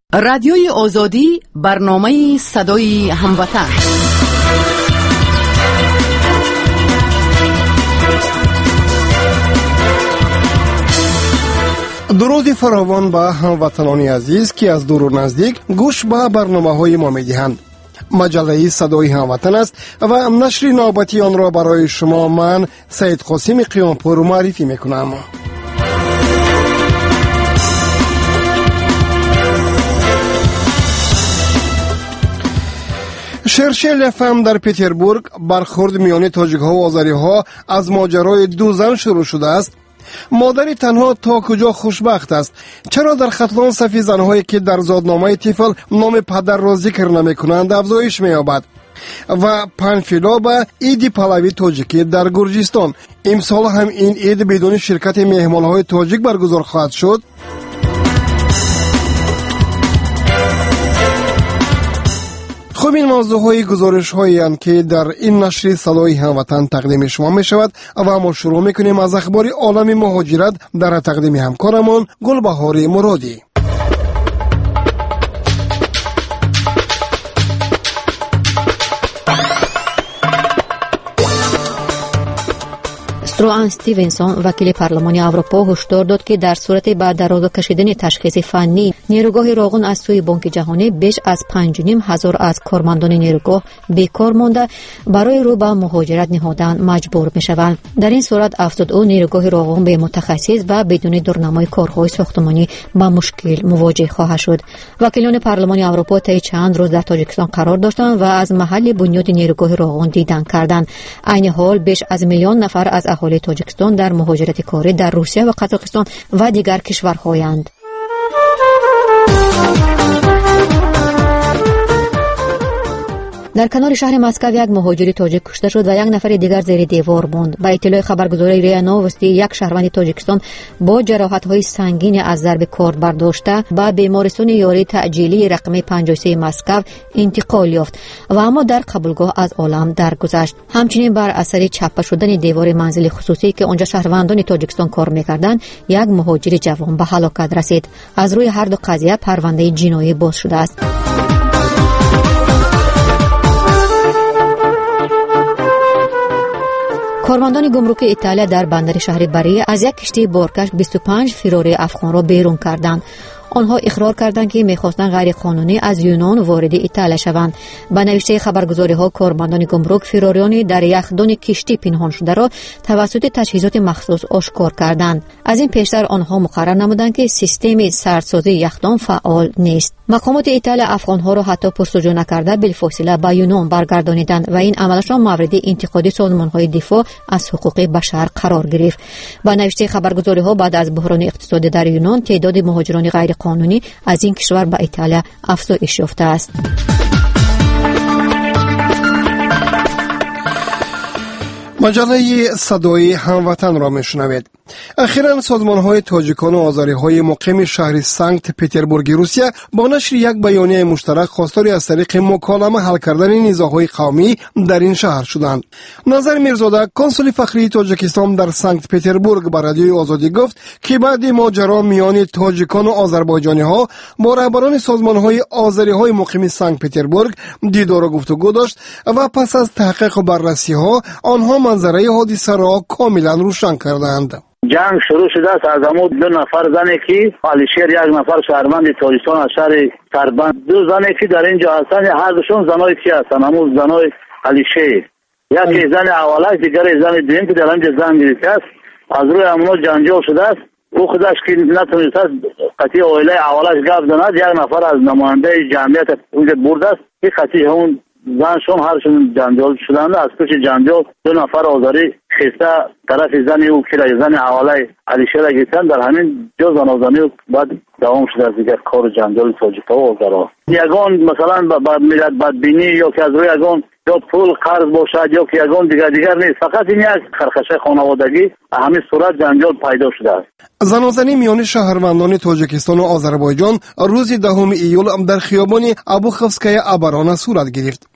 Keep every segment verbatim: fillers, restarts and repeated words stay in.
رادیوی آزادی، برنامه صدای هموطن. درود فراوان به هموطنان عزیز که از دور و نزدیک گوش به برنامه‌های ما می‌دهند. مجله صدای هموطن است و نشر نوبتی آن را برای شما من سید قاسم قیامپور معرفی میکنم. شرشل افم در پتربورگ برخورد میان تاجیک‌ها و آذری‌ها از ماجرای دو زن شروع شده است. مادری تنها تا کجا خوشبخت است؟ چرا در ختلان صف زنهایی که در زادنامه طفل نام پدر را ذکر نمی کنند افزایش می یابد؟ و پنفیلا به عید پهلوی تاجیکی در گرجستان، امسال هم این عید بدون شرکت مهمان‌های تاجیک برگزار خواهد شد. خب این موضوع های گزارش هایی هستند که در این نشر صدای هموطن تقدیم شما می شود و ما شروع می کنیم از اخبار عالم مهاجرت در تقدیم همکارمان گلبهار مرادی. استروان استیونسون وکیل پارلمان اروپا هشدار داد که در صورت به دراز کشیدن تشخیص فنی نیروگاه راغون از سوی بانک جهانی بیش از پنج و نیم هزار از کارمندان نیروگاه بیکار مانده برای رو به مهاجرت نهادن مجبور می شوند. در این صورت افزود او نیروگاه راغون به متخصص و بدون دورنمای کارهای ساختمانی با مشکل مواجه خواهد شد. وکیلان پارلمان اروپا طی چند روز در تاجیکستان قرار داشتند و از محل بنیاد نیروگاه راغون دیدن کردند. عین حال بیش از میلیون نفر از اهالی تاجیکستان در مهاجرت کاری در روسیه و قزاقستان و دیگر کشورهایند. در کنار شهر مسکو یک مهاجر تاجیک کشته شد و یک نفر دیگر زیر دیوار ماند. با اطلاع خبرگزاری ریا نووستی، یک شهروند تاجیکستان با جراحت‌های سنگین از ضرب کارد برداشته به بیمارستان یاری تعجیلی رقم پنجاه و سه مسکو انتقال یافت و اما در قبولگاه از عالم درگذشت. همچنین بر اثر چپه شدن دیوار منزل خصوصی که آنجا شهروندان تاجیکستان کار می‌کردند، یک مهاجر جوان به هلاکت رسید. از روی هر دو قضیه پرونده جنایی باز شده است. کارمندان گمرک ایتالیا در بندر شهر بری از یک کشتی بارکش بیست و پنج فراری افغان را بیرون کردند. آنها اقرار کردند که می‌خواستند غیر قانونی از یونان وارد ایتالیا شوند. با نوشته خبرگزاری‌ها کارمندان گمرک فراریانی در یخدان کشتی پنهان شده را توسط تجهیزات مخصوص آشکار کردند. از این پیشتر آنها مقرر نمودند که سیستم سردسازی یخدان فعال نیست. مقامات ایتالیا افغان‌ها را حتی پرسجو نکرده بلافاصله به یونان برگردانیدند و این عملشان مورد انتقاد سازمان‌های دفاع از حقوق بشر قرار گرفت. با نوشته خبرگزاری‌ها بعد از بحران اقتصادی در یونان تعداد مهاجران غیر قانونی از این کشور به ایتالیا افزایش یافته است. مجله صدای هموطن را میشنوید. اخیراً سازمان‌های تاجیکان و آذری‌های مقیم شهر سنت پتربورگ روسیه با نشر یک بیانیه مشترک خواستاری از طریق مکالمه حل کردن نزاع‌های قومی در این شهر شدند. نظر میرزاده کنسول فخری تاجیکستان در سنت پتربورگ به رادیوی آزادی گفت که بعد ماجرا میان تاجیکان و آذربایجانی‌ها با رهبران سازمان‌های آذری‌های مقیم سنت پتربورگ دیدار و گفتگو داشت و پس از تحقیق و بررسی‌ها آنها منظره حادثه را کاملا روشن کردند. جنگ شروع شده است از امو دو نفر زنی که علیشیر، یک نفر شهروند تاجیکستان از شهر سربند، دو زنی که در اینجا هستند هر دوشون زنای کی هستند؟ امو زنای علیشیر، یکی زن اولش دیگر زن دوم که در اینجا زن گرفته است. از روی امو جنجال شده است. او خودش که نتونست است قطعی اویله اولش گفت داند، یک نفر از نماینده جمعیت اونجا برده است که قطعی همون زنشون هرشون جنجال شدند. از پیش جنجال دو نفر آذری خسته طرف زن او که زن حواله علیشه را گرفتن. در همین جا زنازنی و بعد دوام شده از دیگر کار جنجال تاجیک‌ها و آذرها. یگان مثلا با ملت بدبینی یا که از روی یگان یا پول قرض باشد یا که یگان دیگر دیگر نیست، فقط این یک خرخشه خانوادگی همین صورت جنجال پیدا شده است. زنازنی میان شهروندان تاجیکستان و آذربایجان روز دهم ایول در خیابان ابوخفسکای ابرانه صورت گرفت.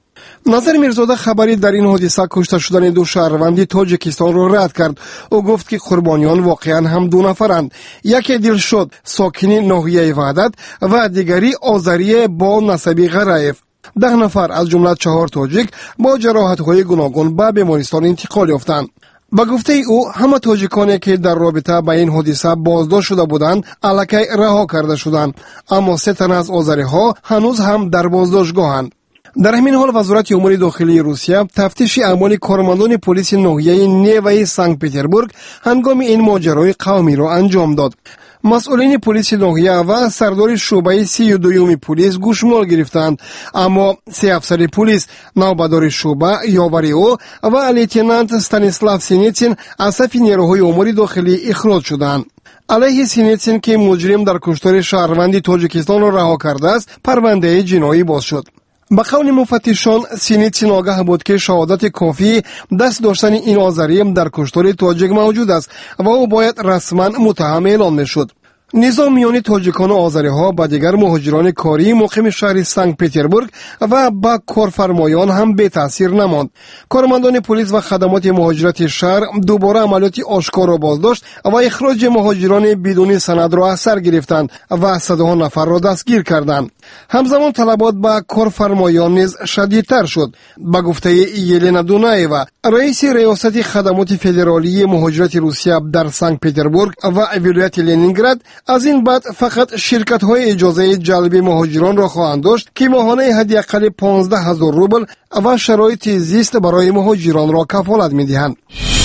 назар мирзода хабари дар ин ҳодиса кушта шудани ду шаҳрванди тоҷикистонро рад кард. ӯ гуфт ки қурбониён воқеан ҳам ду нафаранд. яке дилшод сокини ноҳияи ваҳдат ва дигари озарие бо насаби ғараев. ده نفر از جمله چهار تاجیک با جراحت‌های گوناگون به بیمارستان انتقال یافتند. با گفته او همه تاجیکانی که در رابطه با این حادثه بازداشت شده بودند الکی رها کرده شدند، اما سه تن از آذری‌ها هنوز هم در بازداشتگاهند. در همین حال وزارت امور داخلی روسیه تفتیش اعمال کارمندان پلیس ناحیه نیوی سنت پترزبورگ هنگام این ماجرای قومی را انجام داد. مسئولین پلیس ناحیه و سردار شعبه سی و دوم پلیس گوشمال گرفتند، اما سه افسر پلیس، نوبهدار شعبه یاوری او و لیتنانت استانیسلاو سینیتسین از صف نیروهای امور داخلی اخراج شدند. علیه سینیتسین که مجرم در کشتار شهروند تاجیکستان را رها کرده است، پرونده جنایی باز شد. به قول مفتشان سینیتسین آگاه بود که شهادت کافی دست داشتن این آذری در کشتار تاجیک موجود است و او باید رسما متهم اعلام میشد. نظام میان تاجیکان و آذری ها با دیگر مهاجران کاری مقیم شهر سنت پترزبورگ و با کارفرمایان هم به تاثیر نماند. کارمندان پلیس و خدمات مهاجرت شهر دوباره عملیات آشکار را بازداشت و اخراج مهاجران بدون سند را از سر گرفتند و صدها نفر را دستگیر کردند. همزمان طلبات با کارفرمایان نیز شدیدتر شد. با گفته یلنا دونایوا، رئیس ریاست خدمات فدرالی مهاجرت روسیه در سنت پترزبورگ و ولایت لنینگراد، از این بعد فقط شرکت های اجازه جلب مهاجران را خواهند داشت که ماهانه حداقل پانزده هزار روبل و شرایط زیست برای مهاجران را کفالت می‌دهند.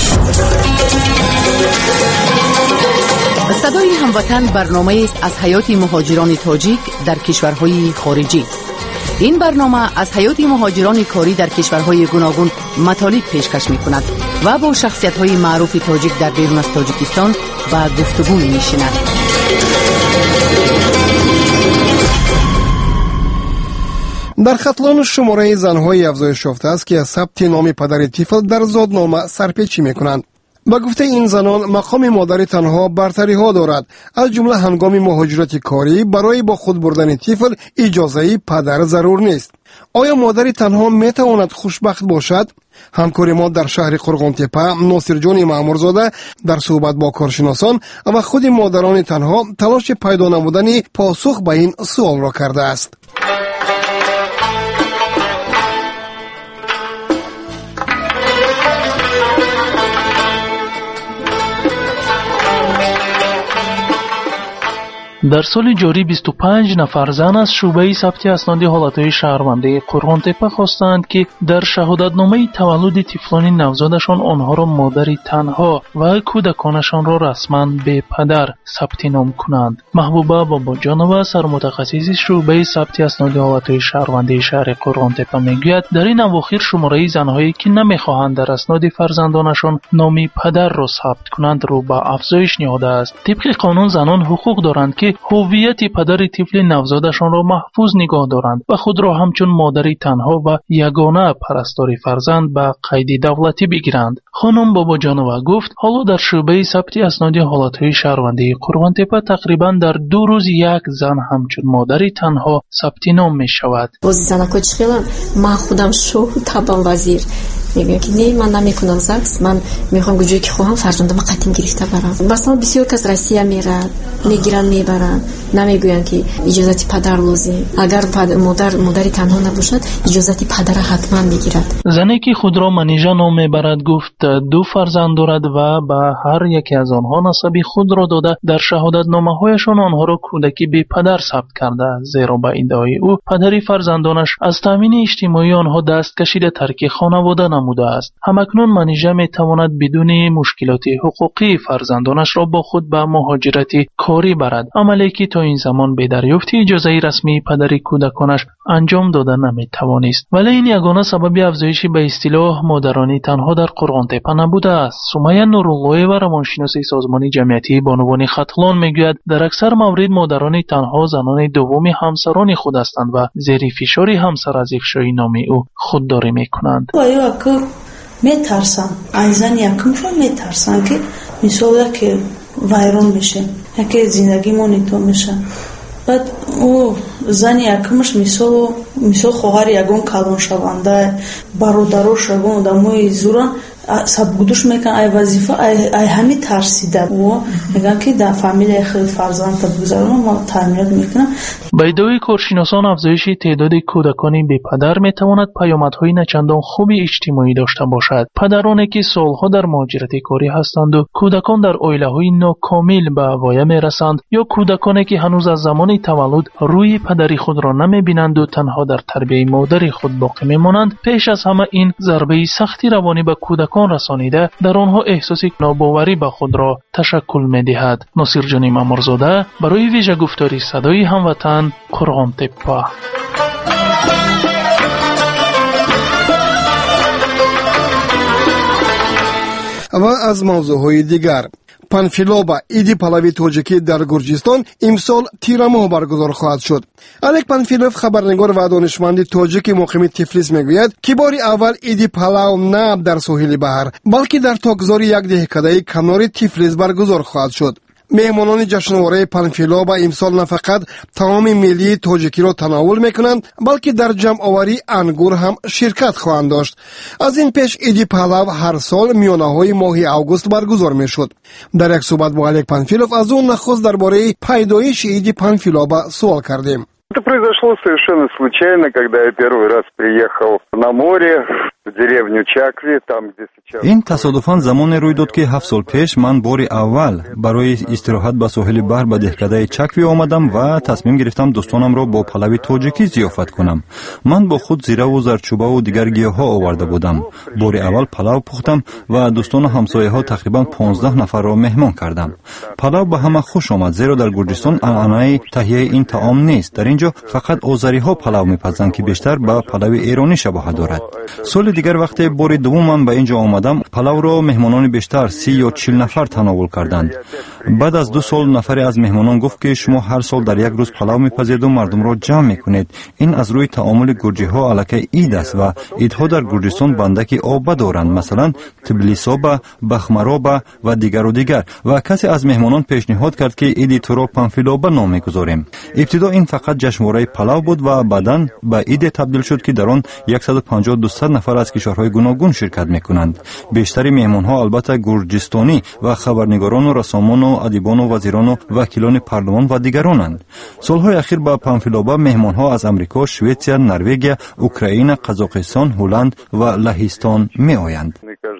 صدای هموطن برنامه است از حیات مهاجران تاجیک در کشورهای خارجی. این برنامه از حیات مهاجران کاری در کشورهای گوناگون مطالب پیشکش می‌کند و با شخصیت‌های معروف تاجیک در بیرون از تاجیکستان به گفتگو می‌نشیند. در خطلان شماره زنهای افزایش یافته است که از ثبت نام پدر طفل در زادنامه سرپیچی می‌کنند. با گفته این زنان مقام مادر تنها برتری ها دارد، از جمله هنگام مهاجرت کاری برای با خود بردن طفل اجازه پدر ضرور نیست. آیا مادر تنها می تواند خوشبخت باشد؟ همکار ما در شهر قرغانتپه ناصر جان مامورزاده در صحبت با کارشناسان و خود مادران تنها تلاش پیدا نمودن پاسخ به این سوال را کرده است. در سال جاری بیست و پنج نفر زن از شعبه ثبت اسناد حالتهای شهرونده قرغانتپه خواستند که در شهادتنامه تولد طفلان نوزادشان آنها را مادری تنها و کودکانشان را رسما به پدر ثبت نام کنند. محبوبه باباجانова سرمتخصص شعبه ثبت اسناد حالتهای شهرونده شهر قرغانتپه میگوید در این اواخر شماره زنهایی که نمیخواهند در اسناد فرزندانشان نام پدر را ثبت کنند رو به افزایش نهاده است. طبق قانون زنان حقوق دارند که هویت پدر طفل نوزادشان را محفوظ نگاه دارند و خود را همچون مادری تنها و یگانه پرستار فرزند به قید دولتی بگیرند. خانم باباجانова گفت حالا در شعبه ثبت اسناد حالتهای شهروندی قرغانتپه تقریبا در دو روز یک زن همچون مادری تنها ثبت نام می شود. بازی زنکو چخیلم من خودم شو تبان وزیر میگم که نه من نمیکنم زکس، من میخوام کجایی که خواهم فرزندم قطعی گرفته برم. مثلا بسیار کس روسیه میره میگیرن میبرن، نمیگوین که اجازه پدر لازم، اگر پدر مادر مادری تنها نباشد اجازه پدر حتما میگیرد. زنی که خود را منیژه نام میبرد گفت دو فرزند دارد و به هر یکی از آنها نسبی خود را داده در شهادتنامه هایشان آنها را کودکی به پدر ثبت کرده، زیرا به ادعای او پدری فرزندانش از تامین اجتماعی آنها دست کشیده ترک خانواده نموده است. همکنون منیژه میتواند بدون مشکلات حقوقی فرزندانش را با خود به مهاجرت کاری برد، عملی که تا این زمان به دریافت اجازه رسمی پدری کودکانش انجام داده نمیتوانست. ولی این یگانه سبب افزایش به اصطلاح مادرانی تنها در قرغانتپه نبوده است. سمیه نوراللهی و روانشناس سازمان جمعیتی بانوان خطلان میگوید در اکثر موارد مادران تنها زنان دوم همسران خود هستند و زیر فشار همسر از افشای نام او خودداری میکنند. میترسن ایزن یکمشون میترسن که مثلا که ویران بشه، که زندگی مونیتو میشه. بعد او зани якмаш мисол мисол хоҳари ягон калоншаванда бародарош ягон одамои зуран сабгудуш мекан ай вазифа ай ҳами тарсида меган ки дар фамилияи хеле фарзанда бигузаронам ва таъминот мекунам. ба иддаои коршиносон афзоиши теъдоди кӯдакони бепадар метавонад паёмадҳои начандон хуби иҷтимоӣ дошта бошад. падароне ки солҳо дар муҳоҷирати корӣ ҳастанду кӯдакон дар оилаҳои нокомил ба воя мерасанд ё кӯдаконе ки ҳанӯз аз замони таваллуд рӯи падари худро намебинанду танҳо дар тарбияи модари худ боқӣ мемонанд, пеш аз ҳама ин зарбаи сахти равонӣ ба кӯдакон расонида дар онҳо эҳсоси нобоварӣ ба худро ташаккул медиҳад. носирҷони мамурзода барои вижагуфтори садои ҳамватан, Қурғонтеппа. ва аз мавзӯъҳои дигар, панфилоба иди палави тоҷикӣ дар Гурҷистон имсол тирамоҳ баргузор хоҳад шуд. Алек Панфилов, хабарнигор ва донишманди тоҷики муқими Тифлис мегӯяд, ки бори аввал иди палав на дар соҳили баҳр, балки дар тогзори як деҳкадаи канори Тифлис баргузор хоҳад шуд. меҳмонони ҷашнвораи панфилоба имсол на фақат таоми миллии тоҷикиро тановул мекунанд, балки дар ҷамъоварии ангур ҳам ширкат хоҳанд дошт. аз ин пеш иди палав ҳар сол миёнаҳои моҳи август баргузор мешуд. дар як суҳбат бо Алек Панфилов аз ӯ нахуст дар бораи пайдоиши иди панфилоба суол кардем. Это произошло совершенно случайно, когда я первый раз приехал на море в деревню Чакви, там где сейчас. ин тасодуфан замоне рӯй дод ки ҳафт сол пеш ман бори аввал барои истироҳат ба соҳили баҳр ба деҳкадаи Чакви омадам ва тасмим гирифтам дӯстонамро бо палави тоҷикӣ зиёфат кунам. ман бо худ зираву зарчӯбаву дигар гиёҳҳо оварда будам. бори аввал палав пухтам ва дӯстону ҳамсояҳо тақрибан понздаҳ нафарро меҳмон кардам. палав ба ҳама хуш омад, зеро дар Гурҷистон анъанаи таҳияи ин таом нест. дар ин ҷо фақат озариҳо палав мепазанд ки бештар ба палави эронӣ шабоҳат дорад. соли дигар вақте бори дуввум ман ба ин ҷо омадам, палавро меҳмонони бештар си ё чил нафар тановул карданд. баъд аз ду сол нафаре аз меҳмонон гуфт ки шумо ҳар сол дар як рӯз палав мепазеду мардумро ҷамъ мекунед. ин аз рӯи таомули гурҷиҳо аллакай ид аст ва идҳо дар Гурҷистон бандаки оба доранд, масалан тиблисоба, бахмароба ва дигару дигар. ва касе аз меҳмонон пешниҳод кард ки иди туро панфилоба ном мегузорем. ибтидо ин фақат ҷашнвораи палав буд ва баъдан ба иде табдил шуд ки дар он сад و پنجاه تا دویست нафар аз кишварҳои гуногун ширкат мекунанд. бештари меҳмонҳо албатта гурҷистонӣ ва хабарнигорону рассомону адибону вазирону вакилони парлумон ва дигаронанд. солҳои ахир ба панфилоба меҳмонҳо аз амрико, шветсия, норвегия, украина, қазоқистон, ҳолланд ва лаҳистон меоянд.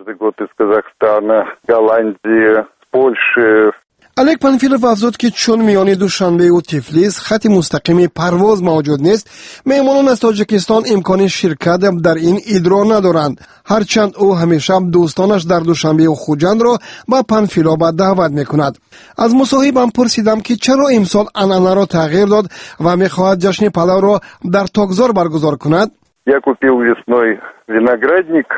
Алек Панфилов афзуд ки чун миёни Душанбеу Тифлис хати мустақими парвоз мавҷуд нест, меҳмонон аз Тоҷикистон имкони ширкат дар ин идро надоранд, ҳарчанд ӯ ҳамеша дӯстонаш дар Душанбеу Хуҷандро ба Панфилоба даъват мекунад. аз мусоҳибам пурсидам ки чаро имсол анъанаро тағйир дод ва мехоҳад ҷашни палавро дар Тогзор баргузор кунад. Я купил весной виноградник.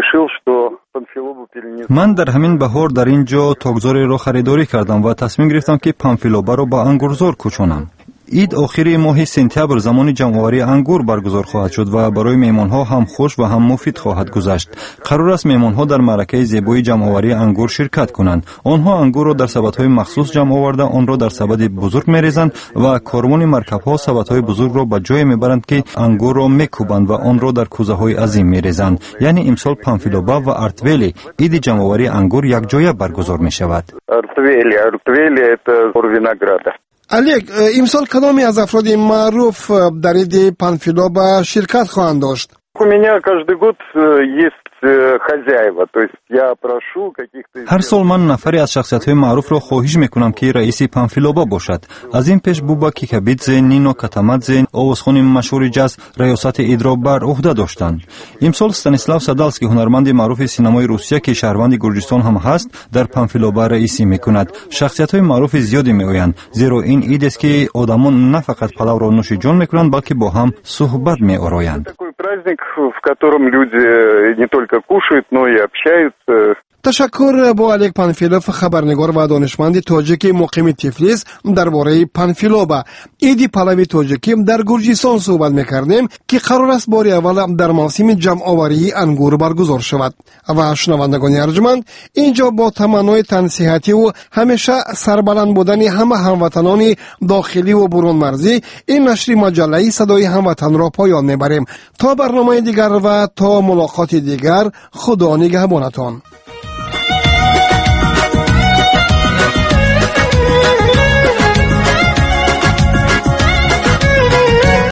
ман дар ҳамин баҳор дар ин ҷо тогзореро харидорӣ кардам ва тасмим гирифтам ки панфилобаро ба ангурзор кӯчонам. ид охири моҳи сентябр замони ҷамъоварии ангур баргузор хоҳад шуд ва барои меҳмонҳо ҳам хуш ва ҳам муфид хоҳад гузашт. қарор аст меҳмонҳо дар маъракаи зебоии ҷамъоварии ангур ширкат кунанд. онҳо ангурро дар сабадҳои махсус ҷамъ оварда онро дар сабади бузург мерезанд ва корвони маркабҳо сабадҳои бузургро ба ҷое мебаранд ки ангурро мекӯбанд ва онро дар кӯзаҳои азим мерезанд. яъне имсол панфилоба ва артвели иди ҷамъоварии ангур якҷоя баргузор мешавад. артвели артвели это винограда. Алек, имсол кадоме аз афроди маъруф дар иди панфилоба ширкат хоҳанд дошт? У меня каждый год есть хозяева, то есть я прошу каких-то... ҳар сол ман нафаре аз шахсиятҳои маъруфро хоҳиш мекунам ки раиси панфилоба бошад. аз ин пеш Буба Кикабидзе, Нино Катамадзе, овозхони машҳури ҷаз раёсати идро бар уҳда доштанд. имсол Станислав Садалский, ҳунарманди маъруфи синамои Русия ки шаҳрванди Гурҷистон ҳам ҳаст, дар панфилоба раисӣ мекунад. шахсиятҳои маъруфи зиёде меоянд, зеро ин идест ки одамон на фақат палавро нӯши ҷон мекунанд, балки бо ҳам суҳбат меороянд. Праздник, в котором люди не только кушают, но и общаются. تشکر با الک پانفیلوف، خبرنگار و دانشمند تاجیک مقیم تفلیس. درباره پانفیلوبا ایدی پهلوی تاجیکی در گرجستان صحبت می‌کردیم که قرار است بار اول در موسم جمع آوری انگور برگزار شود. و شنوندگان ارجمند، اینجا با تمنای تنصیحاتی و همیشه سربلند بودن همه هموطنان داخلی و برون مرزی، این نشر مجله صدای هموطن را پایان میبریم. تا برنامه دیگر و تا ملاقات دیگر، خدا نگهبانتان.